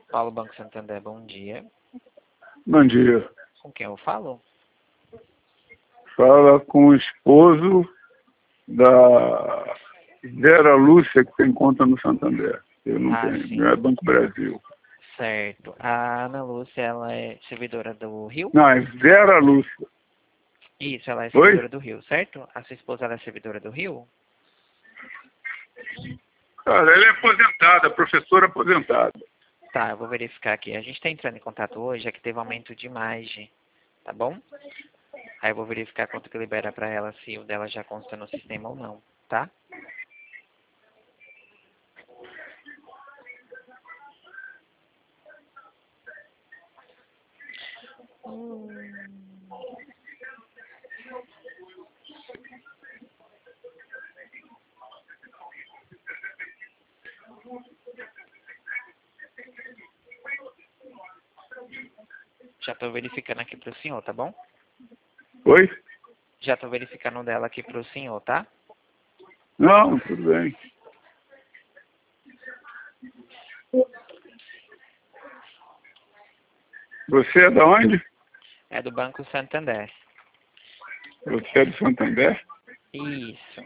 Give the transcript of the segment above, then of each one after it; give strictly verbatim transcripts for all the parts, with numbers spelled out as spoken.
Paulo Banco Santander, bom dia. Bom dia. Com quem eu falo? Fala com o esposo da Vera Lúcia, que tem conta no Santander. Eu não Ah, tenho, sim. não é Banco Brasil. Certo. A Ana Lúcia, ela é servidora do Rio? Não, é Vera Lúcia. Isso, ela é Oi? servidora do Rio, certo? A sua esposa, ela é servidora do Rio? Cara, ela é aposentada, professora aposentada. Tá, eu vou verificar aqui. A gente está entrando em contato hoje, é que teve aumento de margem, tá bom? Aí eu vou verificar quanto que libera para ela, se o dela já consta no sistema ou não, tá? Já estou verificando aqui para o senhor, tá bom? Oi? Já estou verificando dela aqui para o senhor, tá? Não, tudo bem. Você é de onde? É do Banco Santander. Você é de Santander? Isso.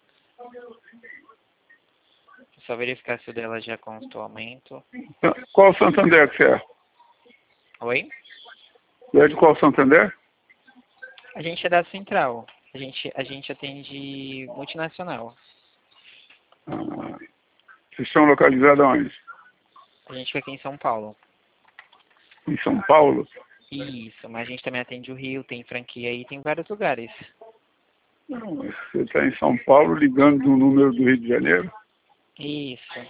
Só verificar se o dela já consta o aumento. Qual Santander que você é? Oi? Você é de qual Santander? A gente é da Central. A gente, a gente atende multinacional. Ah, vocês estão localizados onde? A gente fica aqui em São Paulo. Em São Paulo? Isso, mas a gente também atende o Rio, tem franquia aí, tem vários lugares. Não, mas você está em São Paulo ligando do número do Rio de Janeiro? Isso.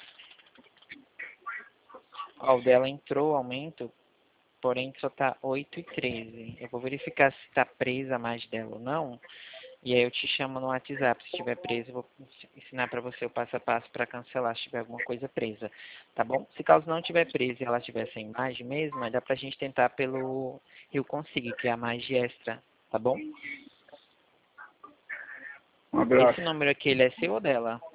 Ó, o dela entrou, aumento, porém só tá oito e treze. Eu vou verificar se tá presa a mais dela ou não. E aí eu te chamo no WhatsApp. Se estiver preso, eu vou ensinar para você o passo a passo para cancelar se tiver alguma coisa presa. Tá bom? Se caso não tiver presa e ela estiver sem margem mesmo, aí dá pra gente tentar pelo Rio Consig, que é a margem extra. Tá bom? Um abraço. Esse número aqui, ele é seu ou dela?